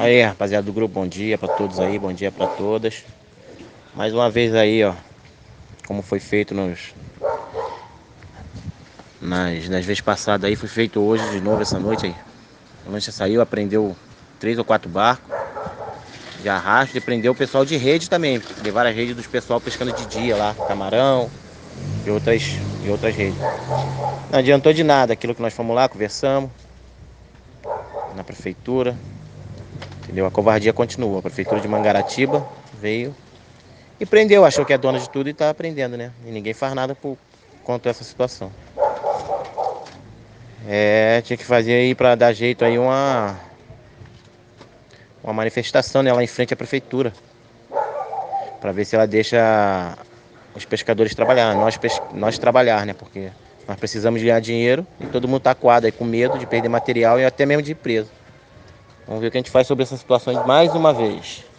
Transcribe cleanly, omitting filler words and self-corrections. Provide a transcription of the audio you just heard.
Aí, rapaziada do grupo, bom dia pra todos aí, bom dia pra todas. Mais uma vez aí, ó, como foi feito nas vezes passadas aí, foi feito hoje de novo essa noite aí. A lancha saiu, aprendeu 3 ou 4 barcos de arrasto e prendeu o pessoal de rede também. Levaram a rede dos pessoal pescando de dia lá, camarão e outras redes. Não adiantou de nada aquilo que nós fomos lá, conversamos na prefeitura, entendeu? A covardia continua. A prefeitura de Mangaratiba veio e prendeu, achou que é dona de tudo e tá prendendo, né? E ninguém faz nada contra essa situação. Tinha que fazer aí pra dar jeito aí uma manifestação, né, lá em frente à prefeitura. Pra ver se ela deixa os pescadores trabalhar, nós trabalhar, né? Porque nós precisamos ganhar dinheiro e todo mundo tá acuado aí com medo de perder material e até mesmo de ir preso. Vamos ver o que a gente faz sobre essa situação mais uma vez.